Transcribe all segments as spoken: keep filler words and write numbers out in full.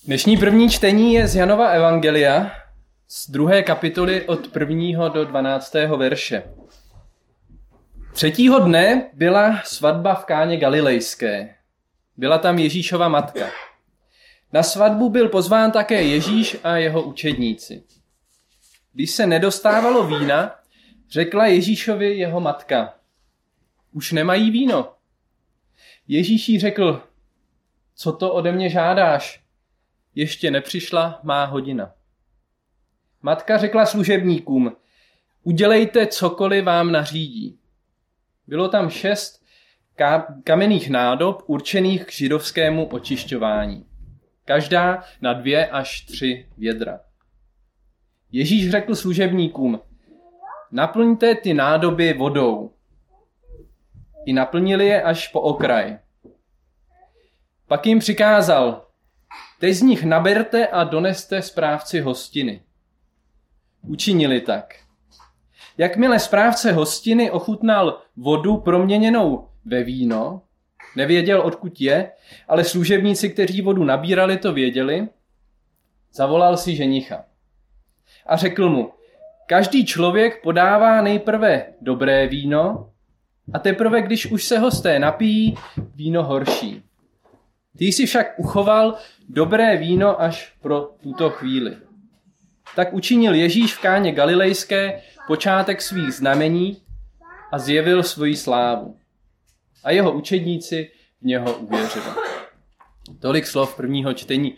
Dnešní první čtení je z Janova evangelia z druhé kapitoly od prvního do dvanáctého verše. Třetího dne byla svatba v Káně Galilejské. Byla tam Ježíšova matka. Na svatbu byl pozván také Ježíš a jeho učedníci. Když se nedostávalo vína, řekla Ježíšovi jeho matka: Už nemají víno. Ježíš jí řekl: Co to ode mě žádáš? Ještě nepřišla má hodina. Matka řekla služebníkům: Udělejte cokoliv vám nařídí. Bylo tam šest kamenných nádob určených k židovskému očišťování. Každá na dvě až tři vědra. Ježíš řekl služebníkům: Naplňte ty nádoby vodou. I naplnili je až po okraj. Pak jim přikázal: Teď z nich naberte a doneste správci hostiny. Učinili tak. Jakmile správce hostiny ochutnal vodu proměněnou ve víno, nevěděl, odkud je, ale služebníci, kteří vodu nabírali, to věděli, zavolal si ženicha a řekl mu: Každý člověk podává nejprve dobré víno a teprve, když už se hosté napijí, víno horší. Ty jsi však uchoval dobré víno až pro tuto chvíli. Tak učinil Ježíš v Káně Galilejské počátek svých znamení a zjevil svoji slávu. A jeho učedníci v něho uvěřili. Tolik slov prvního čtení.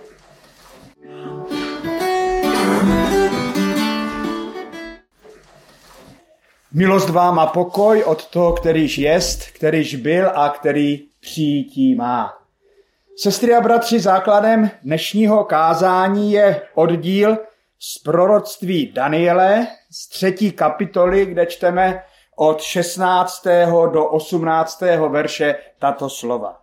Milost vám a pokoj od toho, kterýž jest, kterýž byl a který přijítí má. Sestry a bratři, základem dnešního kázání je oddíl z proroctví Daniele z třetí kapitoly, kde čteme od šestnáctého do osmnáctého verše tato slova.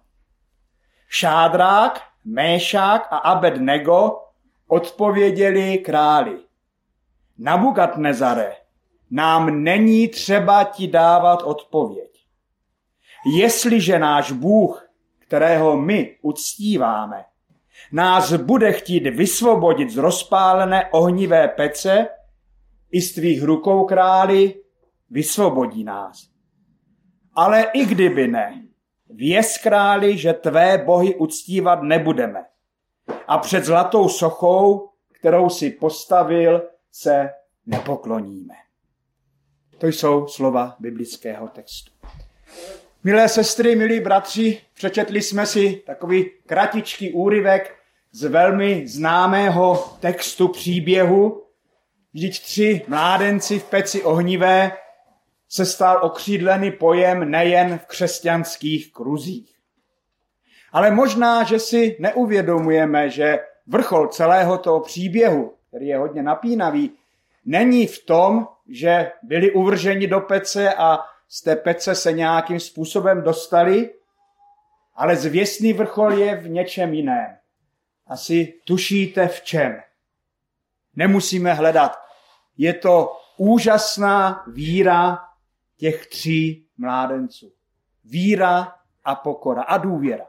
Šádrák, Méšák a Abednego odpověděli králi: Nabukadnezare, nám není třeba ti dávat odpověď. Jestliže náš Bůh, kterého my uctíváme, nás bude chtít vysvobodit z rozpálené ohnivé pece, i z tvých rukou, králi, vysvobodí nás. Ale i kdyby ne, věz, králi, že tvé bohy uctívat nebudeme a před zlatou sochou, kterou si postavil, se nepokloníme. To jsou slova biblického textu. Milé sestry, milí bratři, přečetli jsme si takový kratičký úryvek z velmi známého textu příběhu. Vždyť tři mládenci v peci ohnivé se stal okřídlený pojem nejen v křesťanských kruzích. Ale možná, že si neuvědomujeme, že vrchol celého toho příběhu, který je hodně napínavý, není v tom, že byli uvrženi do pece a z té pece se nějakým způsobem dostali, ale zvěstný vrchol je v něčem jiném. Asi tušíte v čem. Nemusíme hledat. Je to úžasná víra těch tří mládenců. Víra a pokora a důvěra.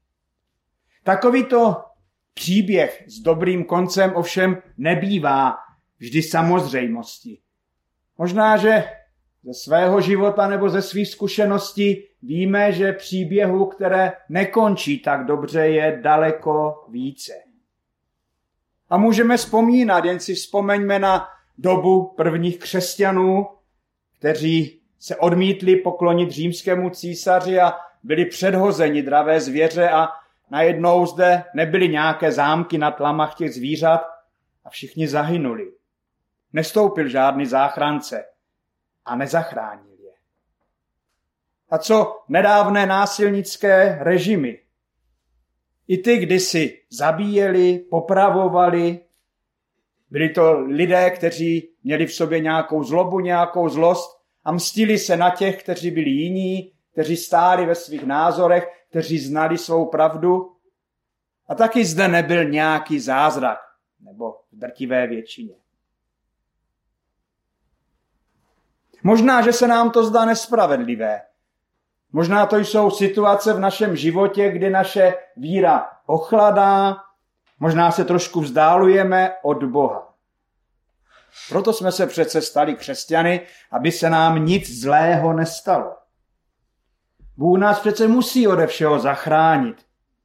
Takovýto příběh s dobrým koncem ovšem nebývá vždy samozřejmostí. Možná, že ze svého života nebo ze svých zkušeností víme, že příběhů, které nekončí tak dobře, je daleko více. A můžeme vzpomínat, jen si vzpomeňme na dobu prvních křesťanů, kteří se odmítli poklonit římskému císaři a byli předhozeni dravé zvěře a najednou zde nebyly nějaké zámky na tlamách těch zvířat a všichni zahynuli. Nestoupil žádný záchránce a nezachránil je. A co nedávné násilnické režimy? I ty kdysi zabíjeli, popravovali. Byli to lidé, kteří měli v sobě nějakou zlobu, nějakou zlost a mstili se na těch, kteří byli jiní, kteří stáli ve svých názorech, kteří znali svou pravdu. A taky zde nebyl nějaký zázrak, nebo v drtivé většině. Možná, že se nám to zdá nespravedlivé. Možná to jsou situace v našem životě, kdy naše víra ochladá, Možná se trošku vzdálujeme od Boha. Proto jsme se přece stali křesťany, aby se nám nic zlého nestalo. Bůh nás přece musí ode všeho zachránit.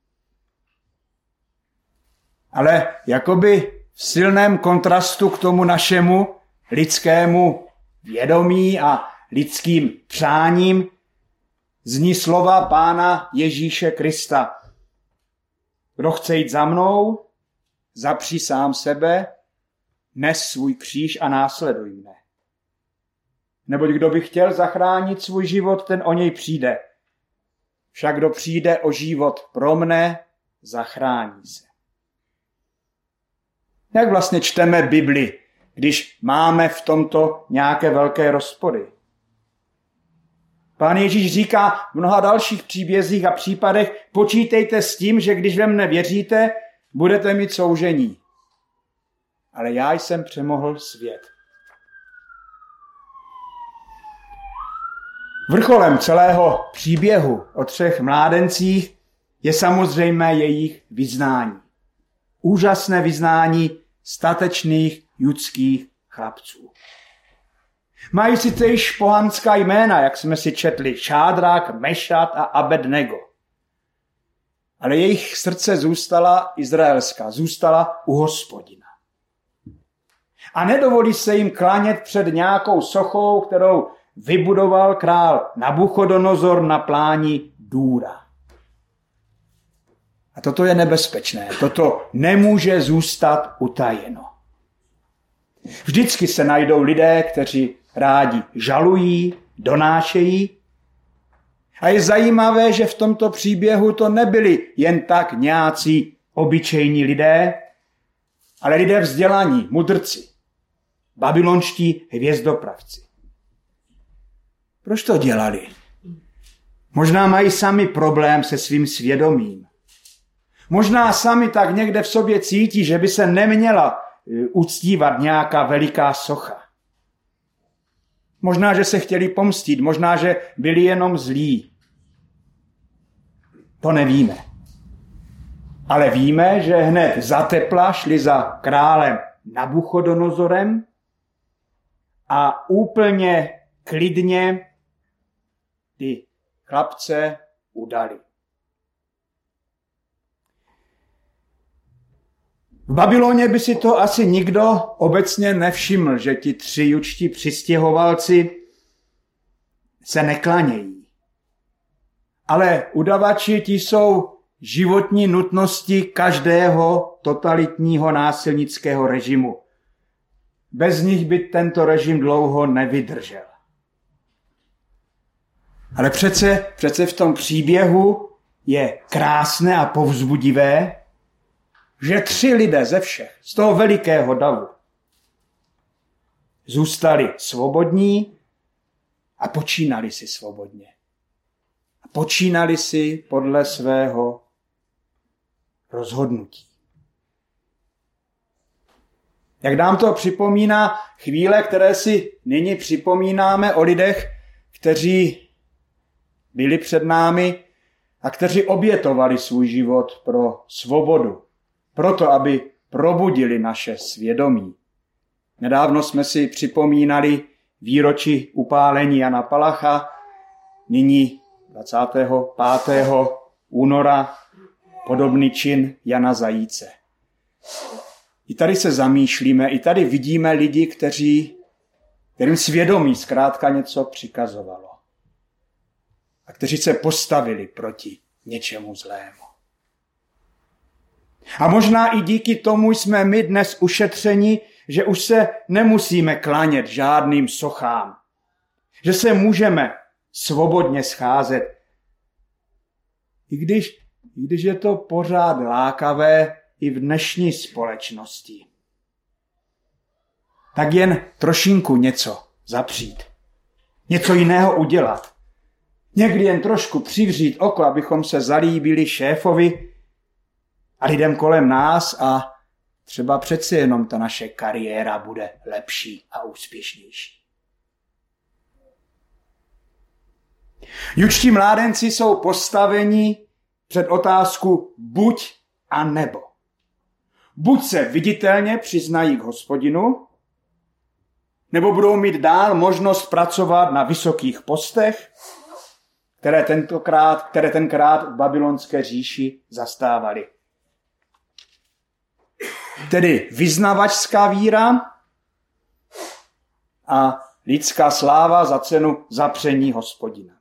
Ale jakoby v silném kontrastu k tomu našemu lidskému vědomí a lidským přáním zní slova Pána Ježíše Krista. Kdo chce jít za mnou, zapři sám sebe, nes svůj kříž a následuj mne. Neboť kdo by chtěl zachránit svůj život, ten o něj přijde. Však kdo přijde o život pro mne, zachrání se. Jak vlastně čteme Bibli, když máme v tomto nějaké velké rozpory? Pán Ježíš říká v mnoha dalších příbězích a případech, počítejte s tím, že když ve mne věříte, budete mít soužení. Ale já jsem přemohl svět. Vrcholem celého příběhu o třech mládencích je samozřejmě jejich vyznání. Úžasné vyznání statečných judských chlapců. Mají sice již pohanská jména, jak jsme si četli, Šádrak, Mešat a Abednego. Ale jejich srdce zůstala izraelská, zůstala u Hospodina. A nedovolí se jim klanět před nějakou sochou, kterou vybudoval král Nabuchodonozor na pláni Dúra. A toto je nebezpečné. Toto nemůže zůstat utajeno. Vždycky se najdou lidé, kteří rádi žalují, donášejí. A je zajímavé, že v tomto příběhu to nebyli jen tak nějací obyčejní lidé, ale lidé vzdělaní, mudrci, babylonští hvězdopravci. Proč to dělali? Možná mají sami problém se svým svědomím. Možná sami tak někde v sobě cítí, že by se neměla uctívat nějaká veliká socha. Možná, že se chtěli pomstít, možná, že byli jenom zlí. To nevíme. Ale víme, že hned za tepla šli za králem Nabuchodonozorem a úplně klidně ty chlapce udali. V Babyloně by si to asi nikdo obecně nevšiml, že ti tři judští přistěhovalci se neklanějí. Ale udavači ti jsou životní nutnosti každého totalitního násilnického režimu. Bez nich by tento režim dlouho nevydržel. Ale přece, přece v tom příběhu je krásné a povzbudivé, že tři lidé ze všech, z toho velikého davu, zůstali svobodní a počínali si svobodně. A počínali si podle svého rozhodnutí. Jak nám to připomíná chvíle, které si nyní připomínáme o lidech, kteří byli před námi a kteří obětovali svůj život pro svobodu, proto aby probudili naše svědomí. Nedávno jsme si připomínali výročí upálení Jana Palacha, nyní dvacátého pátého února podobný čin Jana Zajíce. I tady se zamýšlíme, i tady vidíme lidi, kteří, kterým svědomí zkrátka něco přikazovalo. A kteří se postavili proti něčemu zlému. A možná i díky tomu jsme my dnes ušetřeni, že už se nemusíme klanět žádným sochám. Že se můžeme svobodně scházet. I když, i když je to pořád lákavé i v dnešní společnosti. Tak jen trošinku něco zapřít. Něco jiného udělat. Někdy jen trošku přivřít oko, abychom se zalíbili šéfovi a lidem kolem nás a třeba přece jenom ta naše kariéra bude lepší a úspěšnější. Judští mládenci jsou postaveni před otázku buď a nebo. buď se viditelně přiznají k Hospodinu, nebo budou mít dál možnost pracovat na vysokých postech, které tentokrát, které tenkrát v babylonské říši zastávali. Tedy vyznavačská víra a lidská sláva za cenu zapření Hospodina.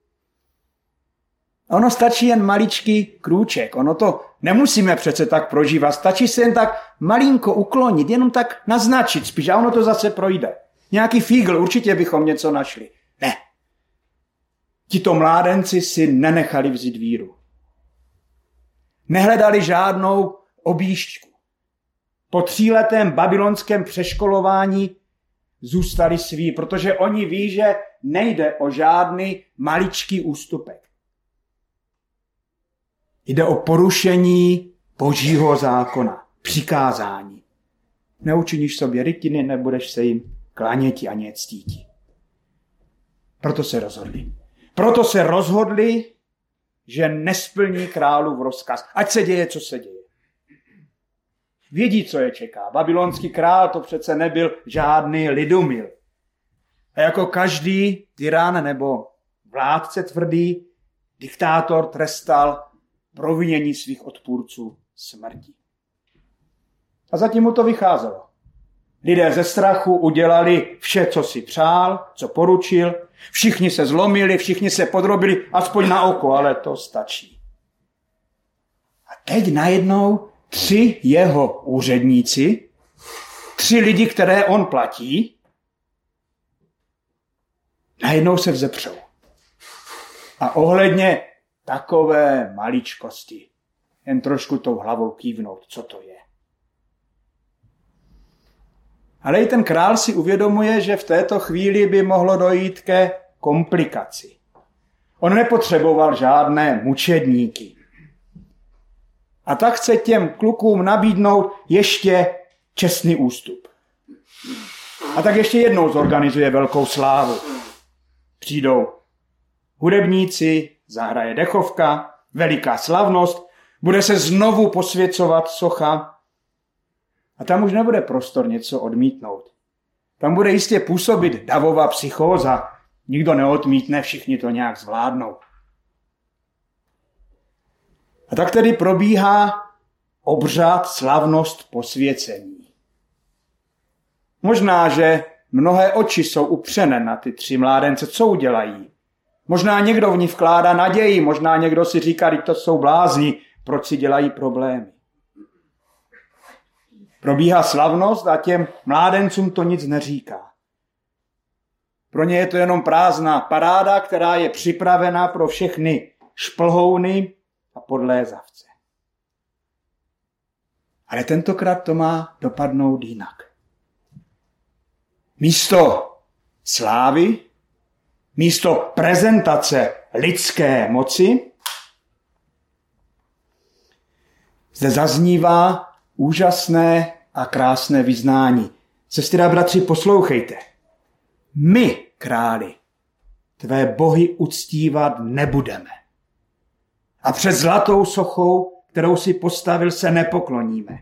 Ono stačí jen maličký krůček. Ono to nemusíme přece tak prožívat. Stačí se jen tak malinko uklonit, jenom tak naznačit spíš a ono to zase projde. Nějaký fígl, určitě bychom něco našli. Ne. Tito mládenci si nenechali vzít víru. Nehledali žádnou objížďku. Po tříletém babylonském přeškolování zůstali sví, protože oni ví, že nejde o žádný maličký ústupek. Jde o porušení Božího zákona, přikázání. Neučiníš sobě rytiny, nebudeš se jim klaněti ani ctíti. Proto se rozhodli. Proto se rozhodli, že nesplní králův rozkaz. Ať se děje, co se děje. Vědí, co je čeká. Babylonský král to přece nebyl žádný lidumil. A jako každý tyran nebo vládce tvrdý, diktátor trestal provinění svých odpůrců smrti. A zatím mu to vycházelo. Lidé ze strachu udělali vše, co si přál, co poručil. Všichni se zlomili, všichni se podrobili, aspoň na oko, ale to stačí. A teď najednou tři jeho úředníci, tři lidi, které on platí, najednou se vzepřou. A ohledně takové maličkosti jen trošku tou hlavou kývnout, co to je. Ale i ten král si uvědomuje, že v této chvíli by mohlo dojít ke komplikaci. On nepotřeboval žádné mučedníky. A tak chce těm klukům nabídnout ještě čestný ústup. A tak ještě jednou zorganizuje velkou slávu. Přijdou hudebníci, zahraje dechovka, veliká slavnost, bude se znovu posvěcovat socha a tam už nebude prostor něco odmítnout. Tam bude jistě působit davová psychóza. Nikdo neodmítne, všichni to nějak zvládnou. A tak tedy probíhá obřad, slavnost posvěcení. Možná, že mnohé oči jsou upřené na ty tři mládence, co udělají. Možná někdo v ní vkládá naději, možná někdo si říká, že to jsou blázni, proč si dělají problémy. Probíhá slavnost a těm mládencům to nic neříká. Pro ně je to jenom prázdná paráda, která je připravena pro všechny šplhouny a podlézavce. Ale tentokrát to má dopadnout jinak. Místo slávy, místo prezentace lidské moci zde zaznívá úžasné a krásné vyznání. Sestry a bratři, poslouchejte. My, králi, tvé bohy uctívat nebudeme. A před zlatou sochou, kterou si postavil, se nepokloníme.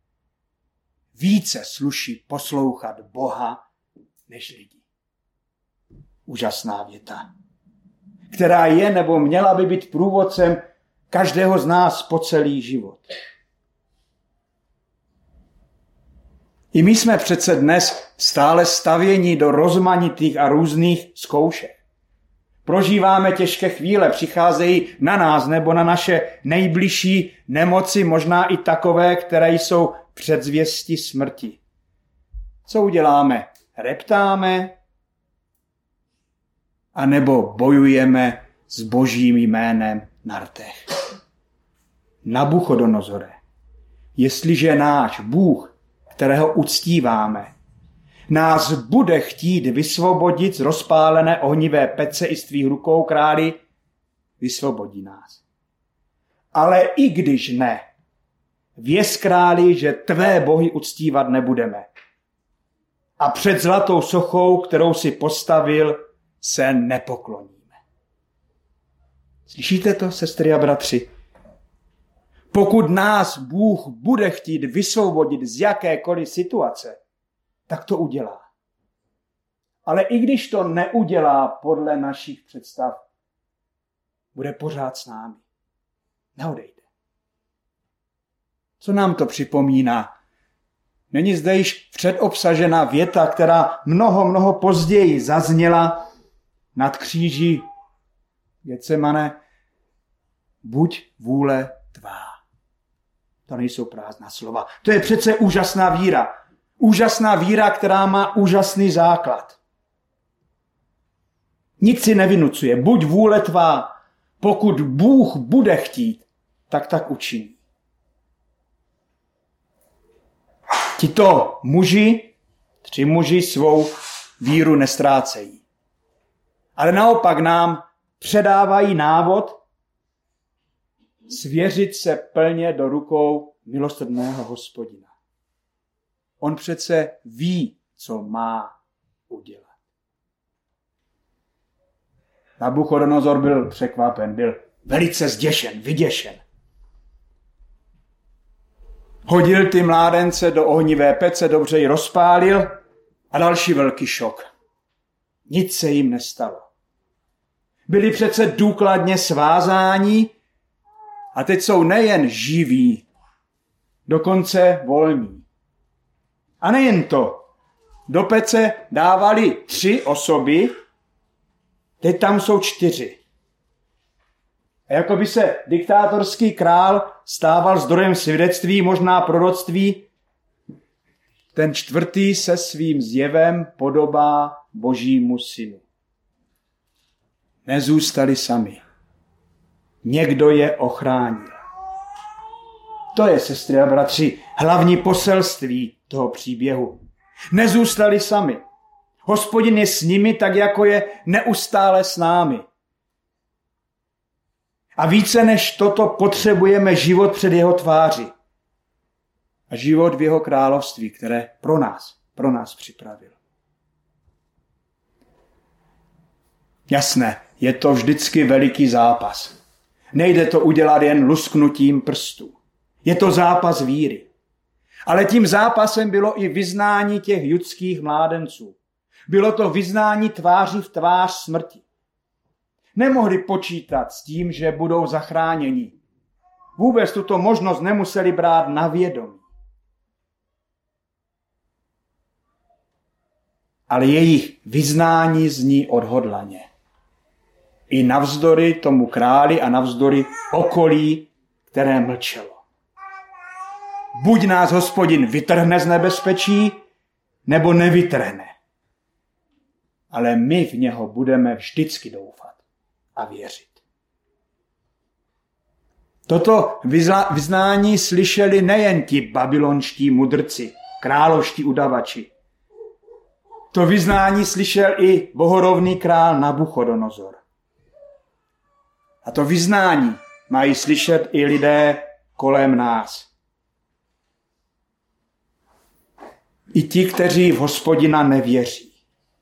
Více sluší poslouchat Boha než lidi. Úžasná věta, která je nebo měla by být průvodcem každého z nás po celý život. I my jsme přece dnes stále stavěni do rozmanitých a různých zkoušek. Prožíváme těžké chvíle, přicházejí na nás nebo na naše nejbližší nemoci, možná i takové, které jsou předzvěsti smrti. Co uděláme? Reptáme? A nebo bojujeme s Božím jménem na rtech? Nabuchodonozore, jestliže náš Bůh, kterého uctíváme, nás bude chtít vysvobodit z rozpálené ohnivé pece i z tvých rukou, králi, vysvobodí nás. Ale i když ne, věz, králi, že tvé bohy uctívat nebudeme. A před zlatou sochou, kterou si postavil, se nepokloníme. Slyšíte to, sestry a bratři? Pokud nás Bůh bude chtít vysvobodit z jakékoliv situace, tak to udělá. Ale i když to neudělá podle našich představ, bude pořád s námi. Neodejde. Co nám to připomíná? Není zde již předobsažená věta, která mnoho, mnoho později zazněla nad kříží Getsemane? Buď vůle tvá. To nejsou prázdná slova. To je přece úžasná víra. Úžasná víra, která má úžasný základ. Nic si nevynucuje. Buď vůle tvá. Pokud Bůh bude chtít, tak tak učiní. Tito muži, tři muži svou víru nestrácejí. Ale naopak nám předávají návod svěřit se plně do rukou milosrdného Hospodina. On přece ví, co má udělat. Nabuchodonozor byl překvapen, byl velice zděšen, vyděšen. Hodil ty mládence do ohnivé pece, dobře ji rozpálil a další velký šok. Nic se jim nestalo. Byli přece důkladně svázáni a teď jsou nejen živí, dokonce volní. A nejen to, do pece dávali tři osoby, teď tam jsou čtyři. A jako by se diktátorský král stával zdrojem svědectví, možná proroctví, ten čtvrtý se svým zjevem podobá Božímu synu. Nezůstali sami. Někdo je ochránil. To je, sestry a bratři, hlavní poselství toho příběhu. Nezůstali sami. Hospodin je s nimi tak, jako je neustále s námi. A více než toto potřebujeme život před jeho tváři. A život v jeho království, které pro nás, pro nás připravil. Jasné, je to vždycky veliký zápas. Nejde to udělat jen lusknutím prstů. Je to zápas víry. Ale tím zápasem bylo i vyznání těch judských mládenců. Bylo to vyznání tváří v tvář smrti. Nemohli počítat s tím, že budou zachráněni. Vůbec tuto možnost nemuseli brát na vědomí. Ale jejich vyznání zní odhodlaně. I navzdory tomu králi a navzdory okolí, které mlčelo. Buď nás Hospodin vytrhne z nebezpečí, nebo nevytrhne. Ale my v něho budeme vždycky doufat a věřit. Toto vyznání slyšeli nejen ti babylonští mudrci, královští udavači. To vyznání slyšel i bohorovný král Nabuchodonozor. A to vyznání mají slyšet i lidé kolem nás. I ti, kteří v Hospodina nevěří.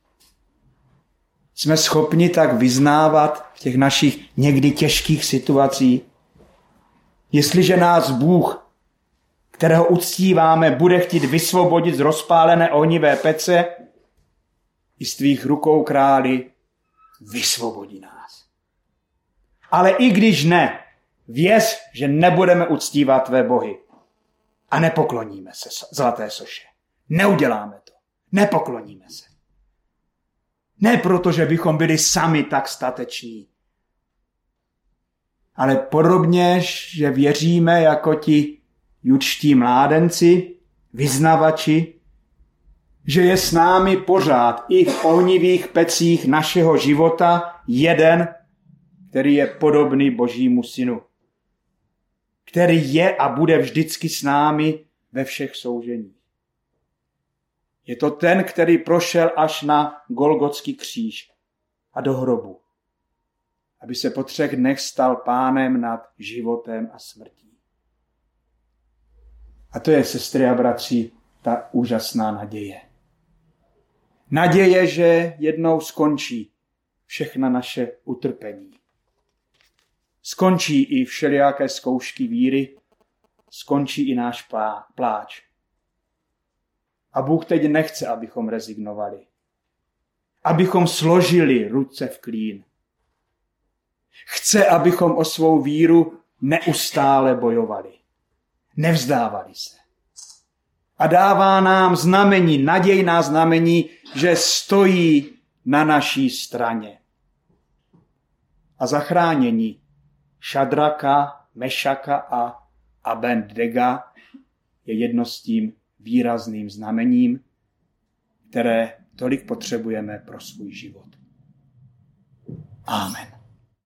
Jsme schopni tak vyznávat v těch našich někdy těžkých situacích. Jestliže nás Bůh, kterého uctíváme, bude chtít vysvobodit z rozpálené ohnivé pece, i z tvých rukou, králi, vysvobodí nás. Ale i když ne, věř, že nebudeme uctívat tvé bohy a nepokloníme se zlaté soše. Neuděláme to. Nepokloníme se. Ne proto, že bychom byli sami tak stateční, ale podobně, že věříme jako ti judští mládenci, vyznavači, že je s námi pořád i v ohnivých pecích našeho života jeden, který je podobný Božímu synu, který je a bude vždycky s námi ve všech souženích. Je to ten, který prošel až na Golgotský kříž a do hrobu, aby se po třech dnech stal pánem nad životem a smrtí. A to je, sestry a bratři, ta úžasná naděje. Naděje, že jednou skončí všechna naše utrpení. Skončí i všelijaké zkoušky víry skončí i náš pláč. A Bůh teď nechce, abychom rezignovali. Abychom složili ruce v klín. Chce, abychom o svou víru neustále bojovali. Nevzdávali se. A dává nám znamení, nadějná znamení, že stojí na naší straně. A zachránění Šadraka, Mešaka a Abednega je jedno s tím výrazným znamením, které tolik potřebujeme pro svůj život. Amen.